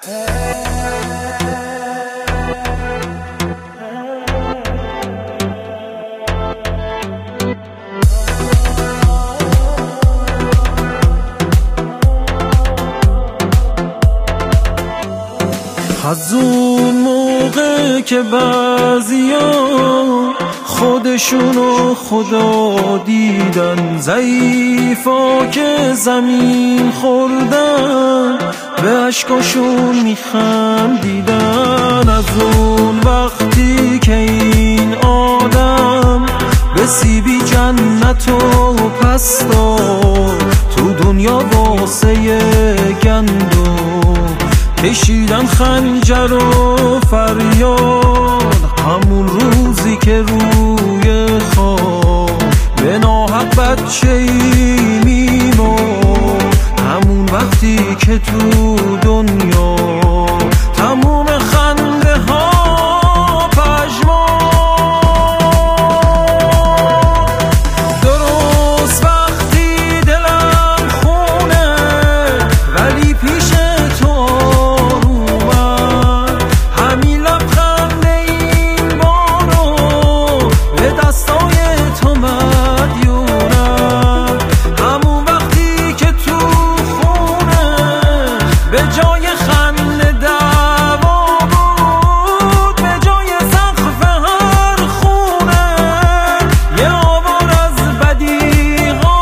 از اون موقع که بعضیا خودشونو خدا دیدن، ضعیفا که زمین خوردن به عشقاشون میخندیدن. از اون وقتی که این آدم به سیبی جنتو پس داد، تو دنیا واسه گندم کشیدن خنجر و فریاد. همون روزی که روی خواب به ناحق بچه‌ای میمرد، همون وقتی که تو دنیا تموم خنده ها پژمرد. درست وقتی دلم خونه ولی پیش تو به جای خنده دعوا بود، به جای سقف هر خونه یه آوار از بدیغا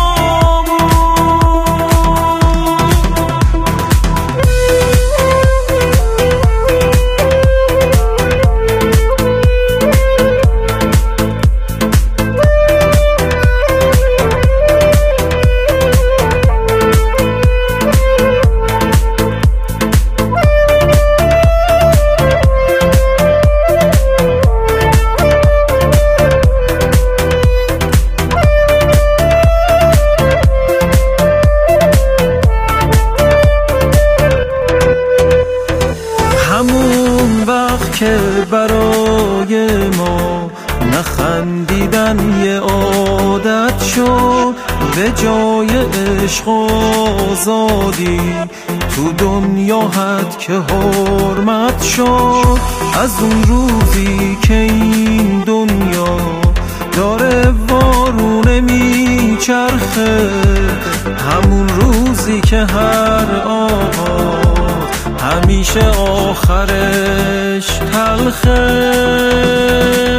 همون وقت که برای ما نخندیدن یه عادت شد، به جای عشق و آزادی تو دنیا حد که حرمت شد. از اون روزی که این دنیا داره وارونه میچرخه، همون روزی که هر آغاز همیشه آخرش تلخه.